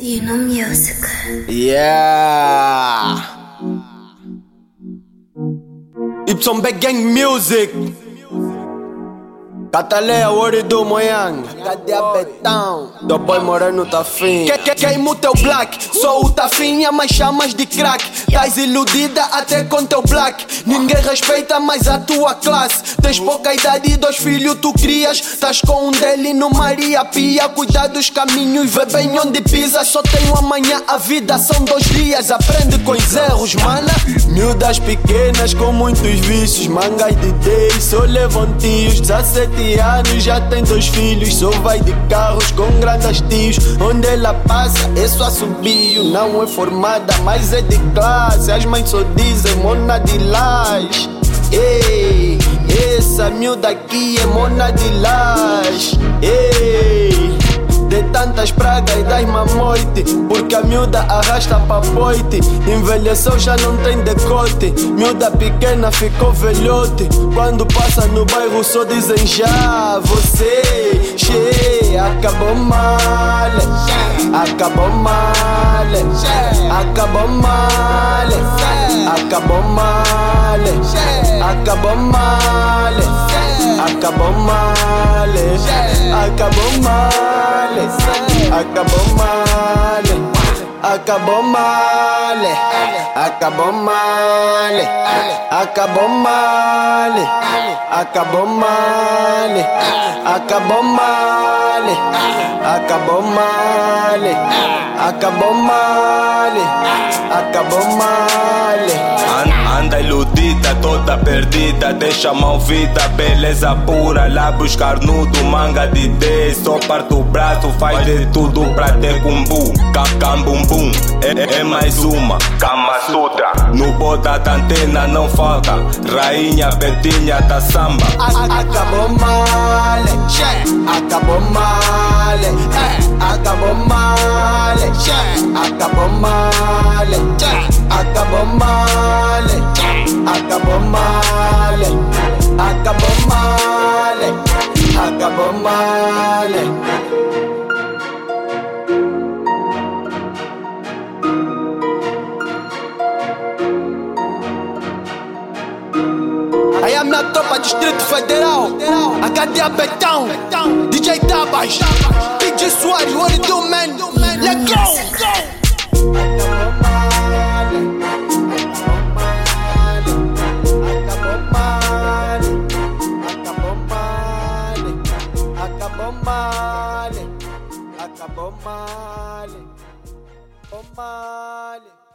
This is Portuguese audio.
Dino Music. Yeah. Y Gang Music. Catalea, Word do Moyang. Cadê Betão? Do boy moreno tá fim. Queima o teu black. Sou o tafinha, mas chamas de crack. Tás iludida até com teu black. Ninguém respeita mais a tua classe. Tens pouca idade e 2 filhos tu crias. Tás com um dele no Maria Pia. Cuida dos caminhos, vê bem onde pisa. Só tenho amanhã, a vida são 2 dias. Aprende com os erros, mana. Miúdas pequenas com muitos vícios. Mangas de day, só levantios. 17 anos, já tem 2 filhos. Só vai de carros com grandes tios. Onde ela passa é só assobio. Não é formada, mas é de classe. As mães só dizem mona de laje. Ei, essa miúda aqui é mona de laje. Ei, de tantas pragas e das mamoite. Porque a miúda arrasta pra poite. Envelheceu, já não tem decote. Miúda pequena ficou velhote. Quando passa no bairro só dizem já. Você, che, acabou mal. Acabou mal. Acabou mal. Acabou mal. Acabou mal. Acabou mal. Acabou mal. Acabou mal. Acabou mal. Acabou mal. Acabou mal. Acabou mal. Acabou mal. Acabou mal. Acabou mal. Acabou mal. Anda iludida, toda perdida. Deixa mal vida, beleza pura. Lá buscar nudo, manga de 10. Só parte o braço, faz de tudo pra ter bumbum. Cambumbum, é mais uma Kama Sutra. No boda da antena não falta. Rainha, Betinha da samba. Acabou mal. Acabou mal. Acabou mal. Acabou mal. Acabou mal. Acabou mal. Acabou mal. Acabou mal. Aí a minha tropa Distrito Federal. A cadeia Betão. DJ Tabas. DJ Soares, what it do, man? Let's go! Acabou mal. Acabou mal.